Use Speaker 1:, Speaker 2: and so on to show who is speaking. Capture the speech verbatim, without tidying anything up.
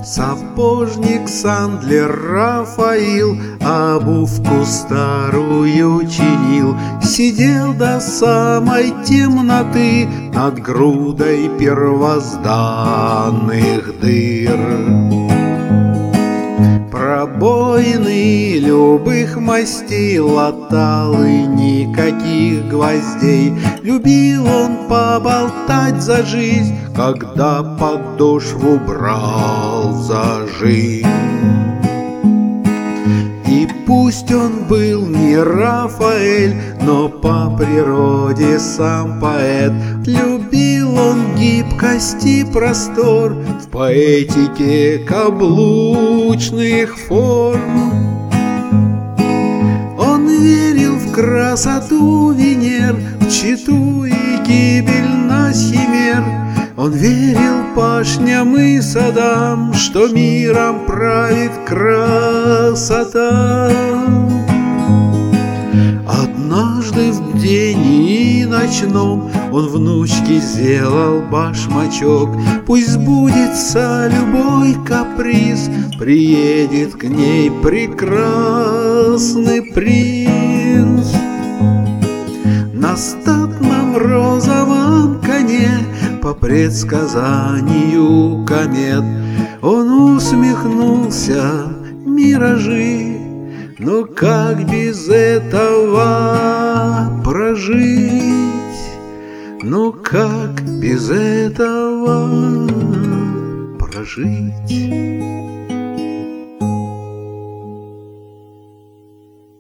Speaker 1: Сапожник Сандлер Рафаил обувку старую чинил, сидел до самой темноты над грудой первозданных дыр. Пробоины любых мастей латал и никаких гвоздей. Любил он поболтать за жизнь, когда подошву брал зажим. И пусть он был не Рафаэль, но по природе сам поэт. Любил он гибкость и простор в поэтике каблучных форм. Он верил в красоту Венер, в читу и гибель нас химер. Он верил пашням и садам, что миром правит красота. Однажды в день и ночном он внучке сделал башмачок. Пусть сбудется любой каприз, приедет к ней прекрасный принц. На статном розовом коне, по предсказанию комет, он усмехнулся: миражи, но как без этого прожить? Ну как без этого прожить?